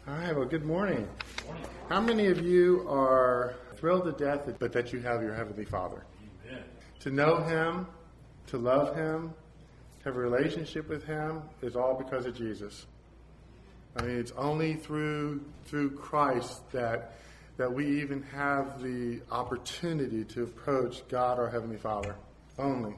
All right, well, good morning. How many of you are thrilled to death that you have your Heavenly Father? Amen. To know Him, to love Him, to have a relationship with Him is all because of Jesus. I mean, it's only through Christ that we even have the opportunity to approach God, our Heavenly Father. Only.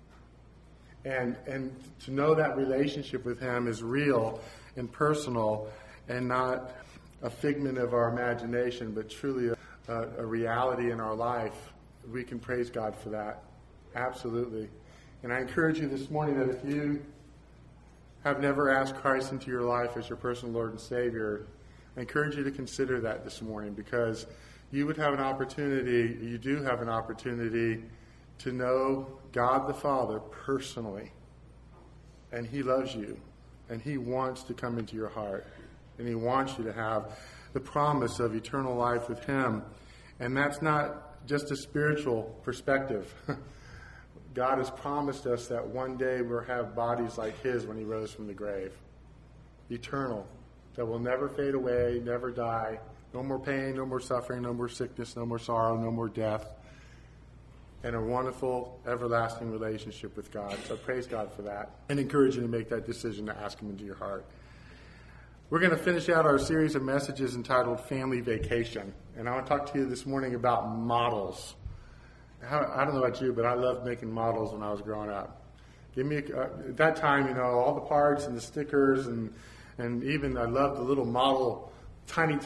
And to know that relationship with Him is real and personal and not a figment of our imagination, but truly a reality in our life. We can praise God for that. Absolutely. And I encourage you this morning that if you have never asked Christ into your life as your personal Lord and Savior, I encourage you to consider that this morning, because you would have an opportunity, you do have an opportunity to know God the Father personally. And He loves you. And He wants to come into your heart. And He wants you to have the promise of eternal life with Him. And that's not just a spiritual perspective. God has promised us that one day we'll have bodies like His when He rose from the grave. Eternal. That will never fade away, never die. No more pain, no more suffering, no more sickness, no more sorrow, no more death. And a wonderful, everlasting relationship with God. So praise God for that. And encourage you to make that decision to ask Him into your heart. We're going to finish out our series of messages entitled Family Vacation. And I want to talk to you this morning about models. I don't know about you, but I loved making models when I was growing up. At that time, all the parts and the stickers and even I loved the little model, tiny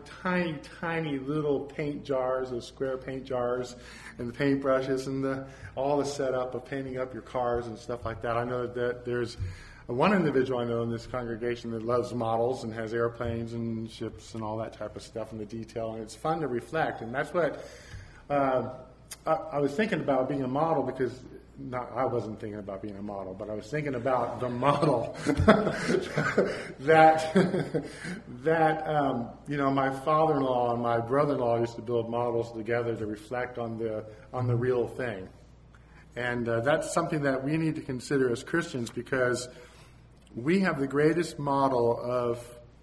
little paint jars, those square paint jars, and the paint brushes and all the setup of painting up your cars and stuff like that. I know that there's one individual I know in this congregation that loves models and has airplanes and ships and all that type of stuff and the detail, and it's fun to reflect. And that's what I was thinking about being a model, because I wasn't thinking about being a model, but I was thinking about the model that my father-in-law and my brother-in-law used to build models together to reflect on the real thing. And that's something that we need to consider as Christians, because we have the greatest model of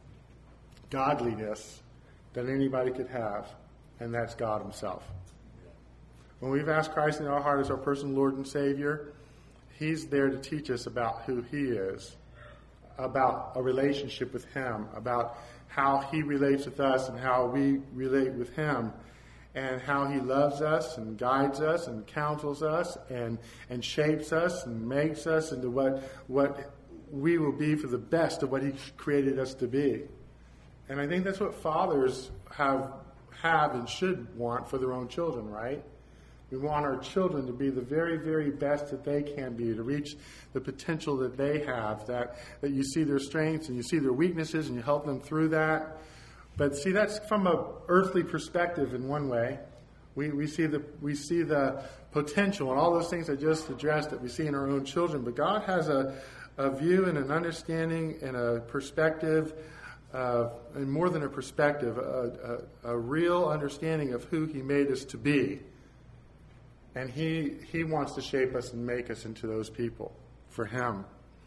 godliness that anybody could have, and that's God Himself. When we've asked Christ in our heart as our personal Lord and Savior, He's there to teach us about who He is, about a relationship with Him, about how He relates with us and how we relate with Him, and how He loves us and guides us and counsels us and shapes us and makes us into what we will be for the best of what He created us to be. And I think that's what fathers have and should want for their own children, right? We want our children to be the very, very best that they can be, to reach the potential that they have, that you see their strengths and you see their weaknesses and you help them through that. But see, that's from an earthly perspective in one way. We see the potential and all those things I just addressed that we see in our own children. But God has a view and an understanding and a perspective, and more than a perspective, a real understanding of who He made us to be. And He wants to shape us and make us into those people for Him.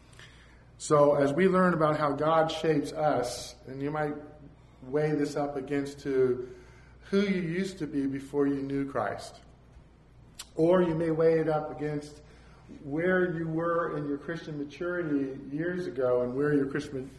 So as we learn about how God shapes us, and you might weigh this up against to who you used to be before you knew Christ. Or you may weigh it up against where you were in your Christian maturity years ago and where your Christian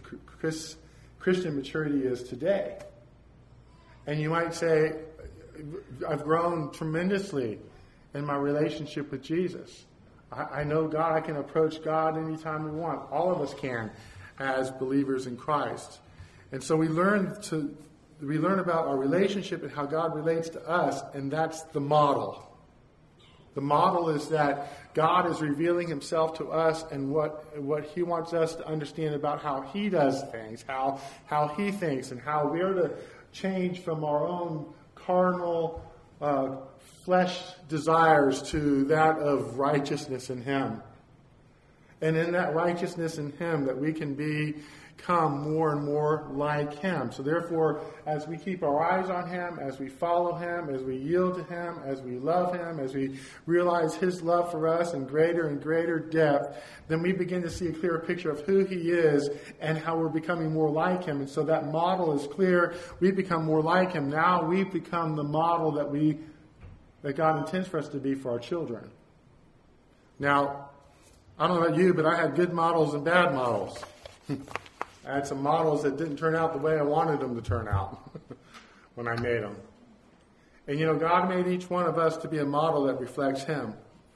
maturity is today. And you might say, I've grown tremendously in my relationship with Jesus. I know God. I can approach God anytime we want. All of us can as believers in Christ. And so we learn about our relationship and how God relates to us, and that's the model. The model is that God is revealing Himself to us and what He wants us to understand about how He does things, how He thinks, and how we're to change from our own carnal flesh desires to that of righteousness in Him. And in that righteousness in Him, that we can be become more and more like him. So therefore, as we keep our eyes on him, as we follow him, as we yield to him, as we love him, as we realize his love for us in greater and greater depth, then we begin to see a clearer picture of who he is and how we're becoming more like him. And so that model is clear. We become more like him. Now we become the model that God intends for us to be for our children. Now, I don't know about you, but I had good models and bad models. I had some models that didn't turn out the way I wanted them to turn out when I made them. And God made each one of us to be a model that reflects him.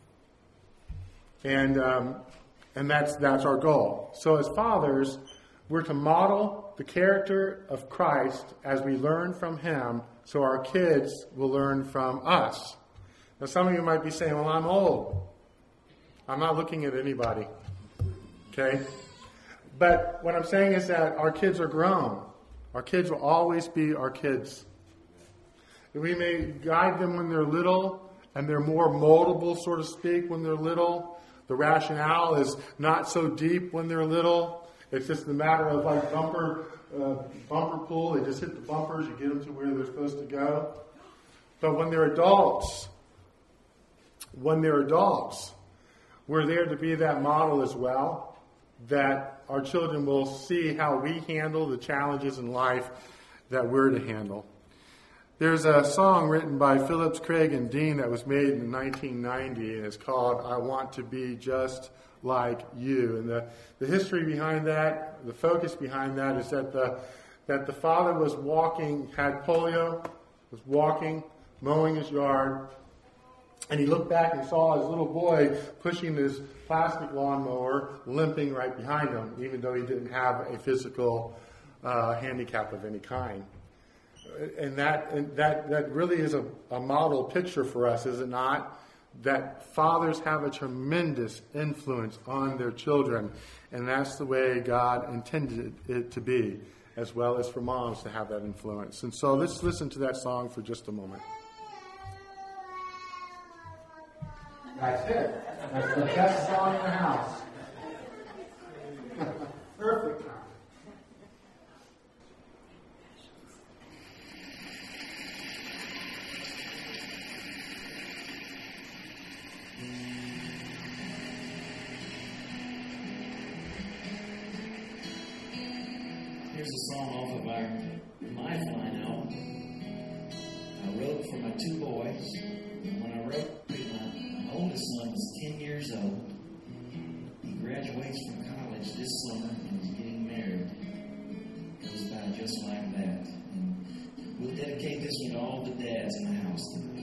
And that's our goal. So as fathers, we're to model the character of Christ as we learn from him, so our kids will learn from us. Now some of you might be saying, well, I'm old. I'm not looking at anybody. Okay? But what I'm saying is that our kids are grown. Our kids will always be our kids. We may guide them when they're little, and they're more moldable, so to speak, when they're little. The rationale is not so deep when they're little. It's just a matter of like bumper pull. They just hit the bumpers. You get them to where they're supposed to go. But when they're adults, we're there to be that model as well, that our children will see how we handle the challenges in life that we're to handle. There's a song written by Phillips, Craig, and Dean that was made in 1990, and it's called I Want to Be Just Like You. And the history behind that, the focus behind that is that the father was walking, had polio, was walking, mowing his yard, and he looked back and saw his little boy pushing this plastic lawnmower, limping right behind him, even though he didn't have a physical handicap of any kind. And that really is a model picture for us, is it not? That fathers have a tremendous influence on their children, and that's the way God intended it to be, as well as for moms to have that influence. And so let's listen to that song for just a moment. That's it. That's the best song in the house. Perfect time. Here's a song off of our My Flying album. I wrote for my two boys. When I wrote, my oldest son was 10 years old. He graduates from college this summer and is getting married. Goes by just like that. And we'll dedicate this one to all the dads in the house tonight.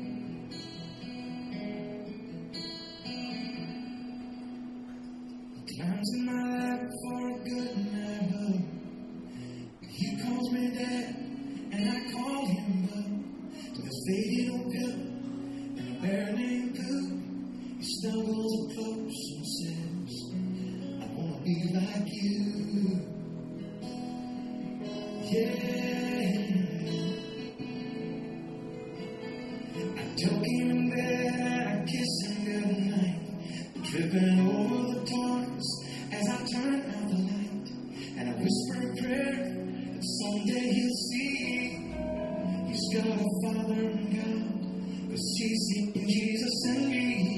He climbs in my lap for a good night hug. He calls me dad, and I call him bub. To this faded old cup and a bear named Coop. He snuggles close and says, I wanna be like you. Yeah. I took him in bed, I kissed him goodnight. Tripping over the toys as I turned out the light. And I whisper a prayer. Someday he'll see he's got a father in God, 'cause he's seen Jesus and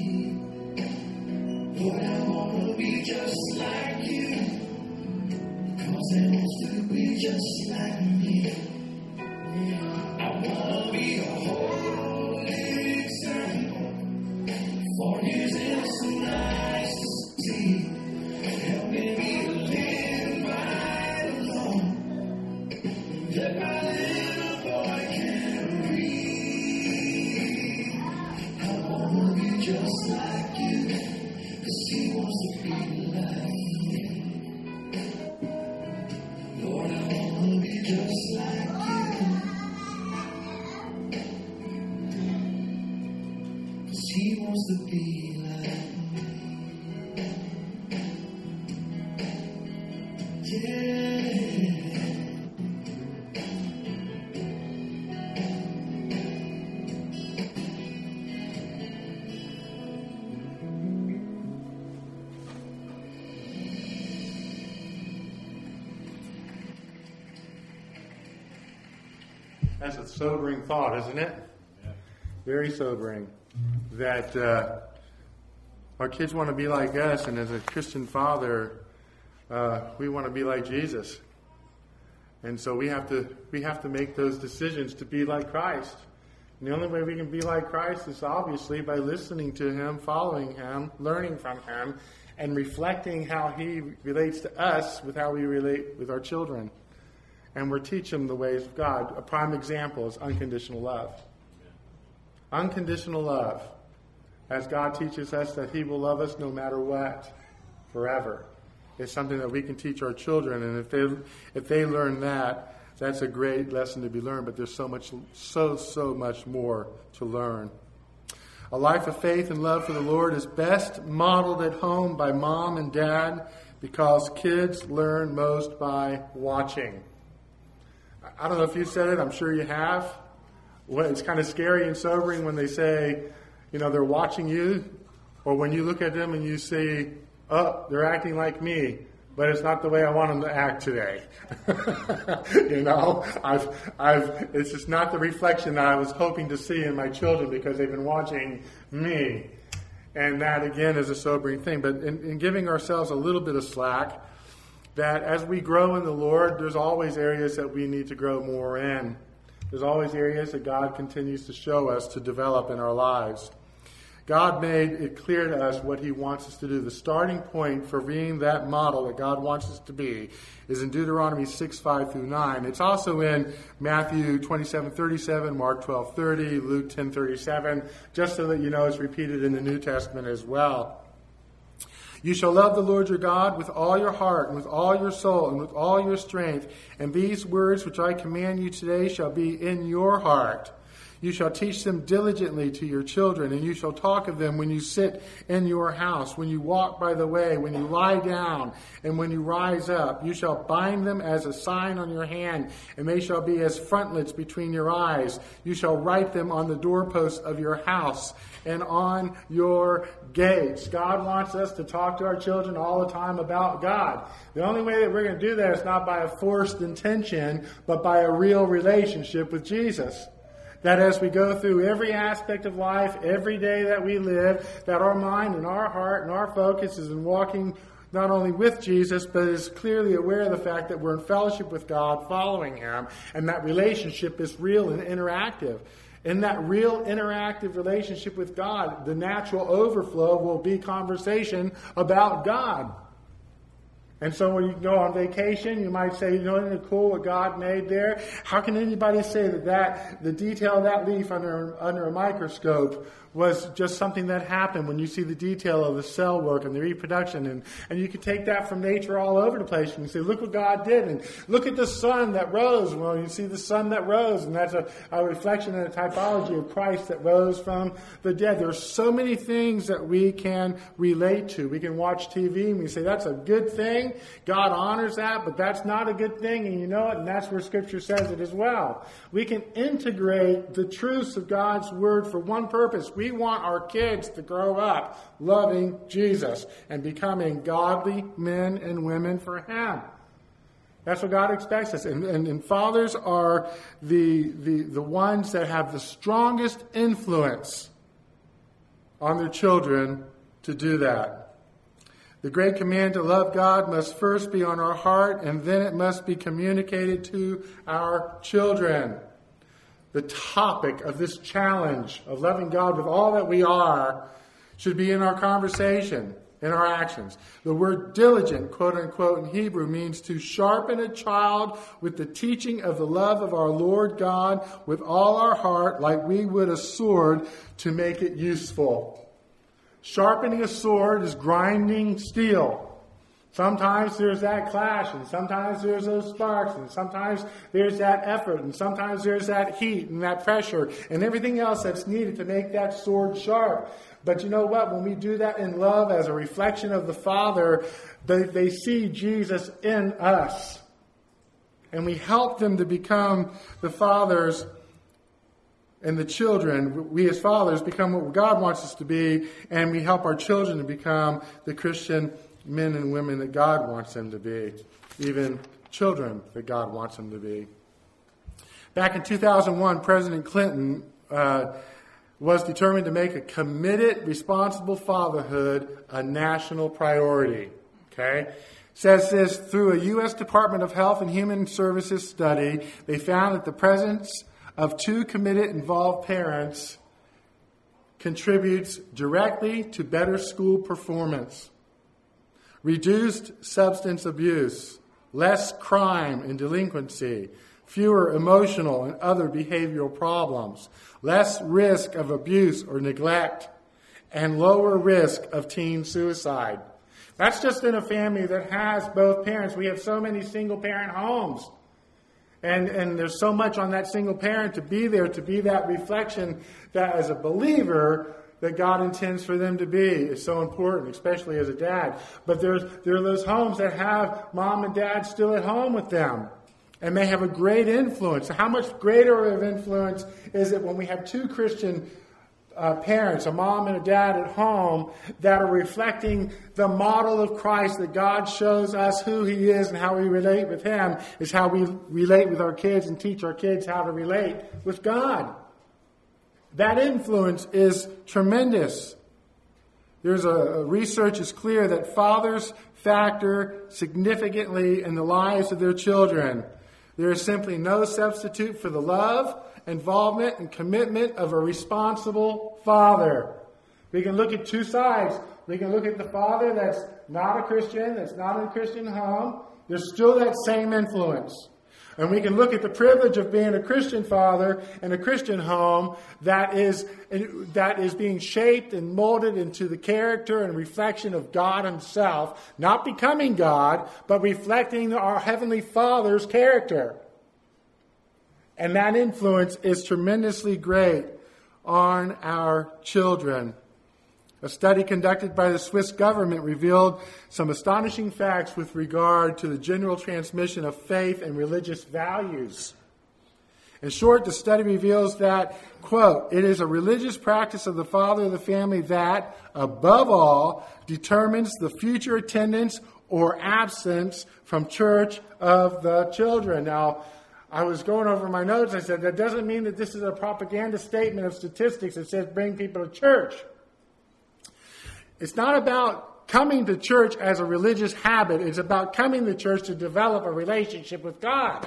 me. Lord, I wanna be just like you, 'cause I want to be just like me. I wanna be a holy example for his innocent eyes to see. Help me be a living right alone that my little boy can read. I wanna be just like you, 'cause he wants to be like me. Lord, I wanna be just like you, 'cause he wants to be like me. Yeah. That's a sobering thought, isn't it? Yeah. Very sobering. That our kids want to be like us, and as a Christian father, we want to be like Jesus. And so we have to make those decisions to be like Christ. And the only way we can be like Christ is obviously by listening to Him, following Him, learning from Him, and reflecting how He relates to us with how we relate with our children. And we're teaching them the ways of God. A prime example is unconditional love. Unconditional love. As God teaches us that He will love us no matter what, forever. It's something that we can teach our children, and if they learn that, that's a great lesson to be learned. But there's so much more to learn. A life of faith and love for the Lord is best modeled at home by mom and dad, because kids learn most by watching. I don't know if you said it. I'm sure you have. Well, it's kind of scary and sobering when they say, they're watching you, or when you look at them and you say, oh, they're acting like me, but it's not the way I want them to act today. It's just not the reflection that I was hoping to see in my children because they've been watching me. And that, again, is a sobering thing. But in giving ourselves a little bit of slack, that as we grow in the Lord, there's always areas that we need to grow more in. There's always areas that God continues to show us to develop in our lives. God made it clear to us what He wants us to do. The starting point for being that model that God wants us to be is in Deuteronomy 6:5-9. It's also in Matthew 27:37, Mark 12:30, Luke 10:37, just so that you know it's repeated in the New Testament as well. You shall love the Lord your God with all your heart and with all your soul and with all your strength. And these words which I command you today shall be in your heart. You shall teach them diligently to your children, and you shall talk of them when you sit in your house, when you walk by the way, when you lie down, and when you rise up. You shall bind them as a sign on your hand, and they shall be as frontlets between your eyes. You shall write them on the doorposts of your house and on your gates. God wants us to talk to our children all the time about God. The only way that we're going to do that is not by a forced intention, but by a real relationship with Jesus. That as we go through every aspect of life, every day that we live, that our mind and our heart and our focus is in walking not only with Jesus, but is clearly aware of the fact that we're in fellowship with God, following Him, and that relationship is real and interactive. In that real interactive relationship with God, the natural overflow will be conversation about God. And so when you go on vacation, you might say, isn't it cool what God made there? How can anybody say that the detail of that leaf under a microscope was just something that happened when you see the detail of the cell work and the reproduction? And you can take that from nature all over the place. You can say, look what God did. And look at the sun that rose. Well, you see the sun that rose. And that's a reflection and a typology of Christ that rose from the dead. There's so many things that we can relate to. We can watch TV and we say, that's a good thing. God honors that, but that's not a good thing. And you know it. And that's where Scripture says it as well. We can integrate the truths of God's Word for one purpose. We want our kids to grow up loving Jesus and becoming godly men and women for Him. That's what God expects us. And fathers are the ones that have the strongest influence on their children to do that. The great command to love God must first be on our heart, and then it must be communicated to our children. The topic of this challenge of loving God with all that we are should be in our conversation, in our actions. The word diligent, quote unquote, in Hebrew means to sharpen a child with the teaching of the love of our Lord God with all our heart, like we would a sword, to make it useful. Sharpening a sword is grinding steel. Sometimes there's that clash, and sometimes there's those sparks, and sometimes there's that effort, and sometimes there's that heat and that pressure and everything else that's needed to make that sword sharp. But you know what? When we do that in love as a reflection of the Father, they see Jesus in us. And we help them to become the fathers and the children. We as fathers become what God wants us to be, and we help our children to become the Christian men and women that God wants them to be, even children that God wants them to be. Back in 2001, President Clinton was determined to make a committed, responsible fatherhood a national priority. Okay? Says this, through a U.S. Department of Health and Human Services study, they found that the presence of 2 committed, involved parents contributes directly to better school performance, reduced substance abuse, less crime and delinquency, fewer emotional and other behavioral problems, less risk of abuse or neglect, and lower risk of teen suicide. That's just in a family that has both parents. We have so many single-parent homes. And there's so much on that single parent to be there, to be that reflection that as a believer that God intends for them to be is so important, especially as a dad. But there are those homes that have mom and dad still at home with them. And they have a great influence. How much greater of influence is it when we have 2 Christian parents, a mom and a dad at home, that are reflecting the model of Christ, that God shows us who He is and how we relate with Him is how we relate with our kids and teach our kids how to relate with God. That influence is tremendous. There's research is clear that fathers factor significantly in the lives of their children. There is simply no substitute for the love, involvement, and commitment of a responsible father. We can look at 2 sides. We can look at the father that's not a Christian, that's not in a Christian home. There's still that same influence. And we can look at the privilege of being a Christian father in a Christian home that is being shaped and molded into the character and reflection of God Himself, not becoming God, but reflecting our Heavenly Father's character. And that influence is tremendously great on our children. A study conducted by the Swiss government revealed some astonishing facts with regard to the general transmission of faith and religious values. In short, the study reveals that, quote, it is a religious practice of the father of the family that, above all, determines the future attendance or absence from church of the children. Now, I was going over my notes. I said, that doesn't mean that this is a propaganda statement of statistics that says bring people to church. It's not about coming to church as a religious habit. It's about coming to church to develop a relationship with God.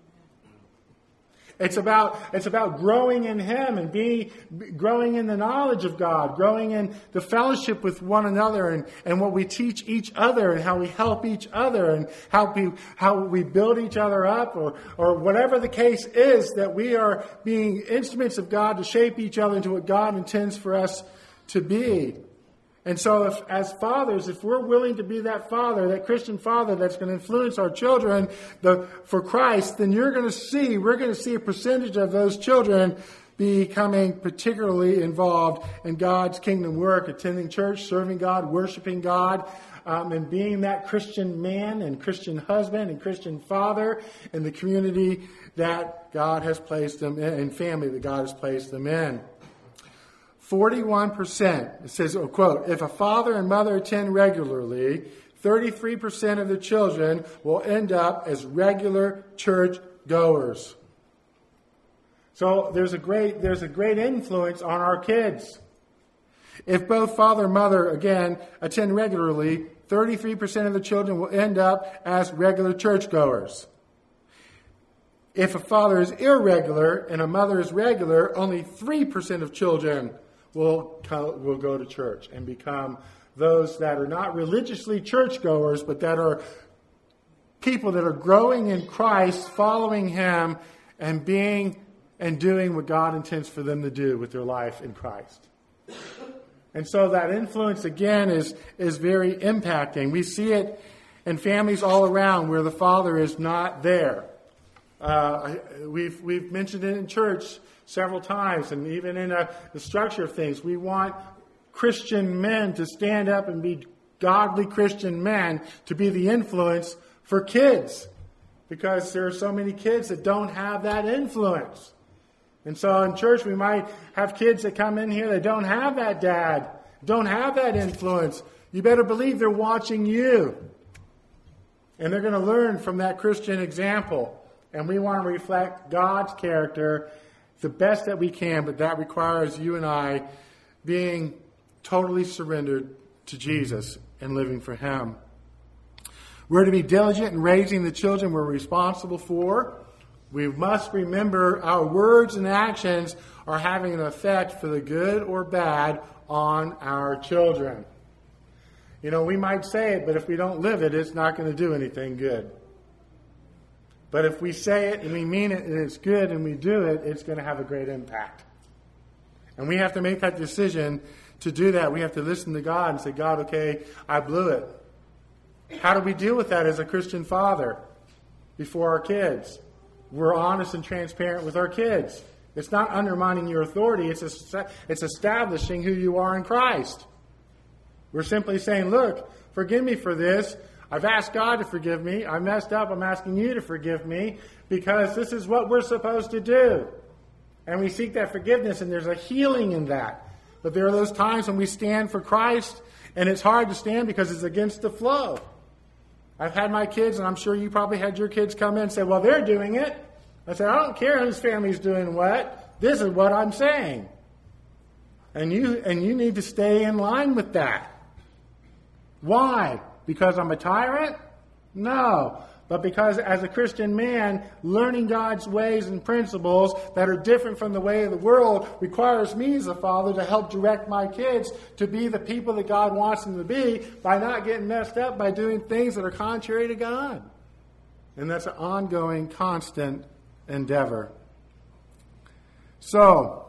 It's about growing in Him and growing in the knowledge of God, growing in the fellowship with one another and what we teach each other and how we help each other and how we build each other up or whatever the case is, that we are being instruments of God to shape each other into what God intends for us to be. And so as fathers, if we're willing to be that father, that Christian father that's going to influence our children for Christ, then we're going to see a percentage of those children becoming particularly involved in God's kingdom work, attending church, serving God, worshiping God, and being that Christian man and Christian husband and Christian father in the community that God has placed them in, and family that God has placed them in. 41%, it says, quote, if a father and mother attend regularly, 33% of the children will end up as regular church goers. So there's a great influence on our kids. If both father and mother, again, attend regularly, 33% of the children will end up as regular churchgoers. If a father is irregular and a mother is regular, only 3% of children will go to church and become those that are not religiously churchgoers, but that are people that are growing in Christ, following Him, and being and doing what God intends for them to do with their life in Christ. And so that influence, again, is very impacting. We see it in families all around where the father is not there. We've mentioned it in church several times, and even in the structure of things. We want Christian men to stand up and be godly Christian men, to be the influence for kids, because there are so many kids that don't have that influence. And so in church we might have kids that come in here that don't have that dad, don't have that influence. You better believe they're watching you. And they're going to learn from that Christian example And we want to reflect God's character the best that we can, but that requires you and I being totally surrendered to Jesus and living for Him. We're to be diligent in raising the children we're responsible for. We must remember our words and actions are having an effect for the good or bad on our children. You know, we might say it, but if we don't live it, it's not going to do anything good. But if we say it and we mean it and it's good and we do it, it's going to have a great impact. And we have to make that decision to do that. We have to listen to God and say, God, okay, I blew it. How do we deal with that as a Christian father before our kids? We're honest and transparent with our kids. It's not undermining your authority. It's establishing who you are in Christ. We're simply saying, look, forgive me for this. I've asked God to forgive me. I messed up. I'm asking you to forgive me because this is what we're supposed to do. And we seek that forgiveness, and there's a healing in that. But there are those times when we stand for Christ, and it's hard to stand because it's against the flow. I've had my kids, and I'm sure you probably had your kids come in and say, well, they're doing it. I said, I don't care whose family's doing what. This is what I'm saying. And you need to stay in line with that. Why? Because I'm a tyrant? No. But because as a Christian man, learning God's ways and principles that are different from the way of the world requires me as a father to help direct my kids to be the people that God wants them to be by not getting messed up by doing things that are contrary to God. And that's an ongoing, constant endeavor. So,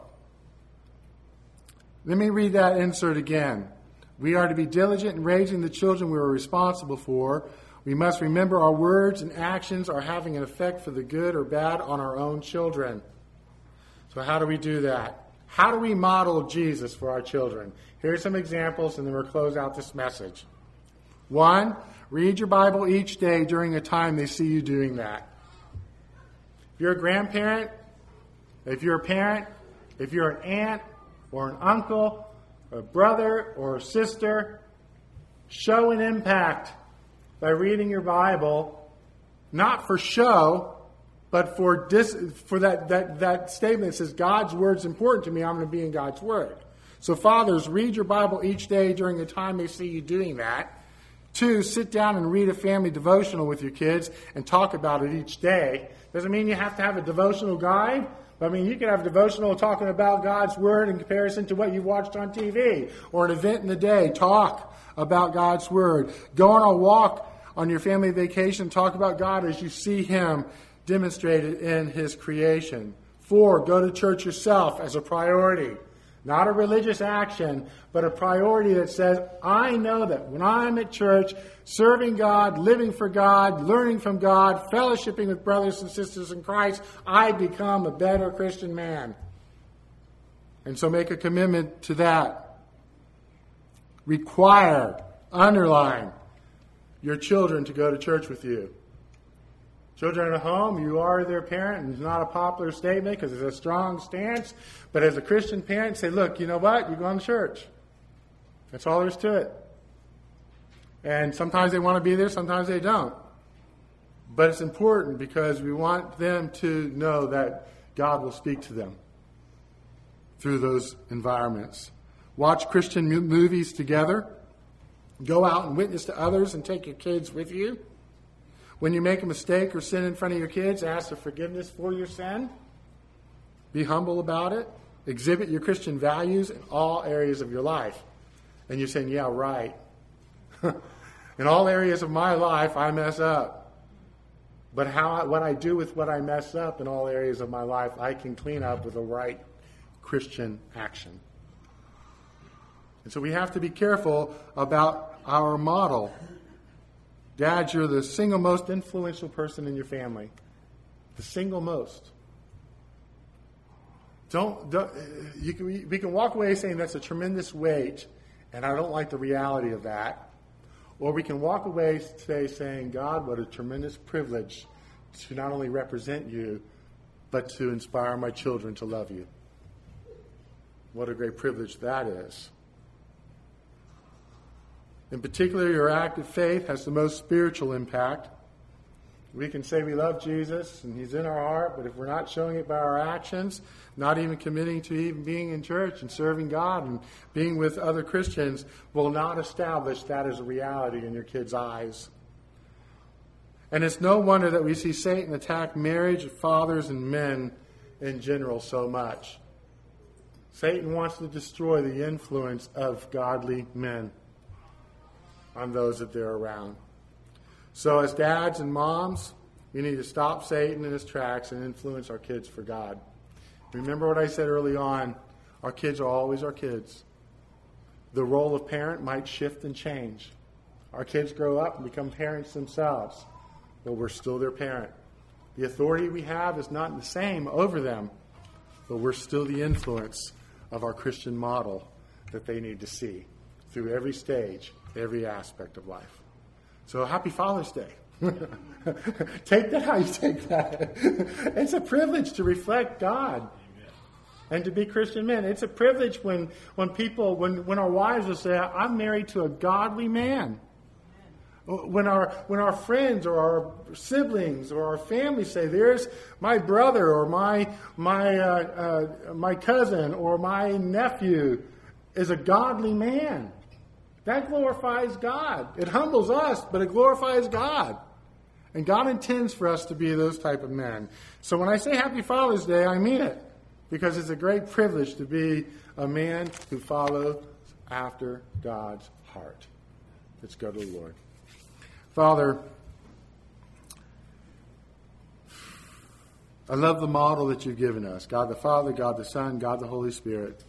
let me read that insert again. We are to be diligent in raising the children we are responsible for. We must remember our words and actions are having an effect for the good or bad on our own children. So how do we do that? How do we model Jesus for our children? Here are some examples, and then we'll close out this message. 1, read your Bible each day during a time they see you doing that. If you're a grandparent, if you're a parent, if you're an aunt or an uncle, a brother or a sister, show an impact by reading your Bible, not for show, but for that statement that says God's word's important to me, I'm going to be in God's word. So fathers, read your Bible each day during the time they see you doing that. 2, sit down and read a family devotional with your kids and talk about it each day. Doesn't mean you have to have a devotional guide. I mean, you can have a devotional talking about God's word in comparison to what you've watched on TV, or an event in the day. Talk about God's word. Go on a walk on your family vacation. Talk about God as you see Him demonstrated in His creation. 4, go to church yourself as a priority. Not a religious action, but a priority that says, I know that when I'm at church, serving God, living for God, learning from God, fellowshipping with brothers and sisters in Christ, I become a better Christian man. And so make a commitment to that. Require, underline, your children to go to church with you. Children at home, you are their parent, and it's not a popular statement because it's a strong stance. But as a Christian parent, say, look, you know what? You're going to church. That's all there is to it. And sometimes they want to be there, sometimes they don't. But it's important because we want them to know that God will speak to them through those environments. Watch Christian movies together. Go out and witness to others and take your kids with you. When you make a mistake or sin in front of your kids, ask for forgiveness for your sin. Be humble about it. Exhibit your Christian values in all areas of your life. And you're saying, yeah, right. In all areas of my life, I mess up. But what I do with what I mess up in all areas of my life, I can clean up with a right Christian action. And so we have to be careful about our model. Dads, you're the single most influential person in your family. The single most. We can walk away saying that's a tremendous weight, and I don't like the reality of that. Or we can walk away today saying, God, what a tremendous privilege to not only represent you, but to inspire my children to love you. What a great privilege that is. In particular, your act of faith has the most spiritual impact. We can say we love Jesus and he's in our heart, but if we're not showing it by our actions, not even committing to even being in church and serving God and being with other Christians, will not establish that as a reality in your kids' eyes. And it's no wonder that we see Satan attack marriage, fathers, and men in general so much. Satan wants to destroy the influence of godly men on those that they're around. So as dads and moms, we need to stop Satan in his tracks and influence our kids for God. Remember what I said early on, our kids are always our kids. The role of parent might shift and change. Our kids grow up and become parents themselves, but we're still their parent. The authority we have is not the same over them, but we're still the influence of our Christian model that they need to see through every stage, every aspect of life. So happy Father's Day. Take that how you take that. It's a privilege to reflect God and to be Christian men. It's a privilege when our wives will say, I'm married to a godly man. When our friends or our siblings or our family say, there's my brother or my cousin or my nephew is a godly man. That glorifies God. It humbles us, but it glorifies God. And God intends for us to be those type of men. So when I say Happy Father's Day, I mean it. Because it's a great privilege to be a man who follows after God's heart. Let's go to the Lord. Father, I love the model that you've given us. God the Father, God the Son, God the Holy Spirit.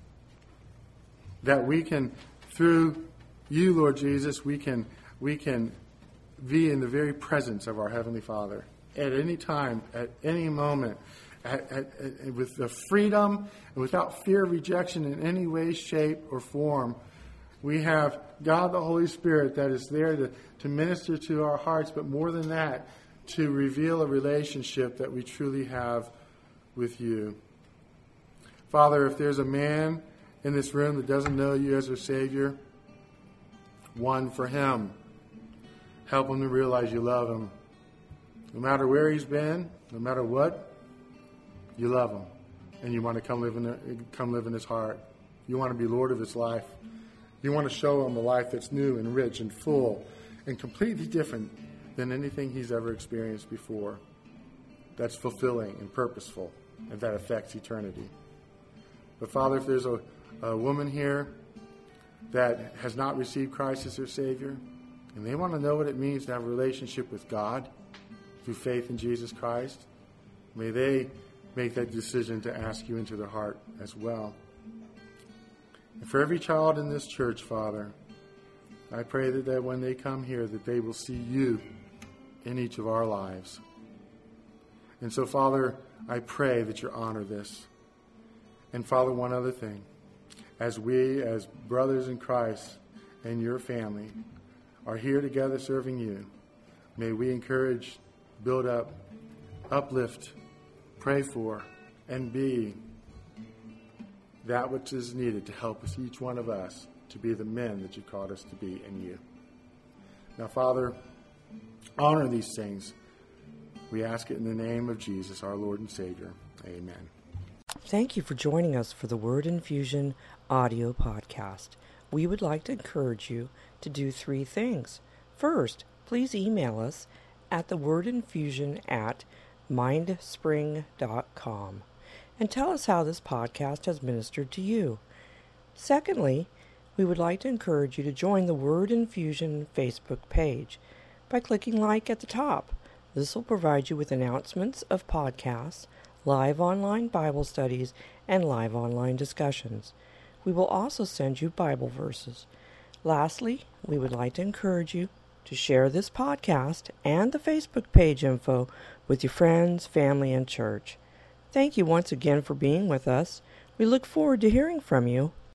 That we can, through you, Lord Jesus, we can be in the very presence of our Heavenly Father at any time, at any moment, with the freedom and without fear of rejection in any way, shape, or form. We have God the Holy Spirit that is there to minister to our hearts, but more than that, to reveal a relationship that we truly have with you. Father, if there's a man in this room that doesn't know you as their Savior, one for him. Help him to realize you love him. No matter where he's been, no matter what, you love him. And you want to come live in his heart. You want to be Lord of his life. You want to show him a life that's new and rich and full and completely different than anything he's ever experienced before. That's fulfilling and purposeful and that affects eternity. But Father, if there's a woman here that has not received Christ as their Savior, and they want to know what it means to have a relationship with God through faith in Jesus Christ, may they make that decision to ask you into their heart as well. And for every child in this church, Father, I pray that when they come here, that they will see you in each of our lives. And so, Father, I pray that you honor this. And Father, one other thing. As we, as brothers in Christ and your family, are here together serving you, may we encourage, build up, uplift, pray for, and be that which is needed to help us, each one of us, to be the men that you called us to be in you. Now, Father, honor these things. We ask it in the name of Jesus, our Lord and Savior. Amen. Thank you for joining us for the Word Infusion audio podcast. We would like to encourage you to do 3 things. First, please email us at thewordinfusion@mindspring.com and tell us how this podcast has ministered to you. Secondly, we would like to encourage you to join the Word Infusion Facebook page by clicking like at the top. This will provide you with announcements of podcasts, live online Bible studies, and live online discussions. We will also send you Bible verses. Lastly, we would like to encourage you to share this podcast and the Facebook page info with your friends, family, and church. Thank you once again for being with us. We look forward to hearing from you.